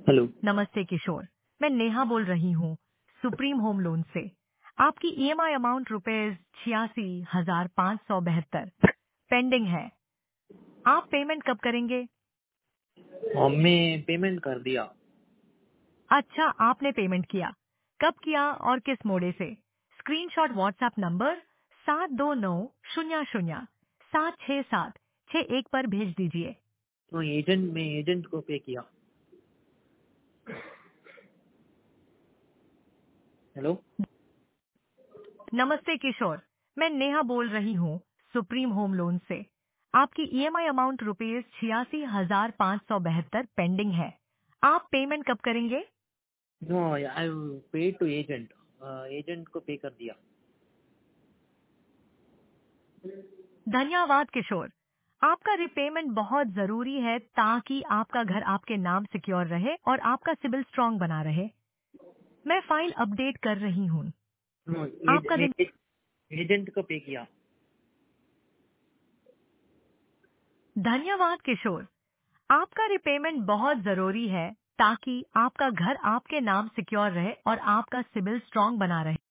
Hello. नमस्ते किशोर, मैं नेहा बोल रही हूँ सुप्रीम होम लोन से। आपकी ईएमआई अमाउंट रुपए 86,572 पेंडिंग है। आप पेमेंट कब करेंगे? हमने पेमेंट कर दिया। अच्छा, आपने पेमेंट किया। कब किया और किस मोडे से? स्क्रीनशॉट व्हाट्सएप नंबर 7290076761 पर भेज दीजिए। तो मैं एजेंट को पे किया। हेलो। नमस्ते किशोर, मैं नेहा बोल रही हूँ सुप्रीम होम लोन से। आपकी ईएमआई अमाउंट रुपीज 86,572 पेंडिंग है। आप पेमेंट कब करेंगे? नो, आई पे टू एजेंट। एजेंट को पे कर दिया। धन्यवाद किशोर। आपका रिपेमेंट बहुत जरूरी है ताकि आपका घर आपके नाम सिक्योर रहे और आपका सिबिल स्ट्रांग बना रहे। मैं फाइल अपडेट कर रही हूँ। नो, आपका दिन एजेंट को पे किया। धन्यवाद किशोर। आपका रिपेमेंट बहुत जरूरी है ताकि आपका घर आपके नाम सिक्योर रहे और आपका सिबिल स्ट्रांग बना रहे।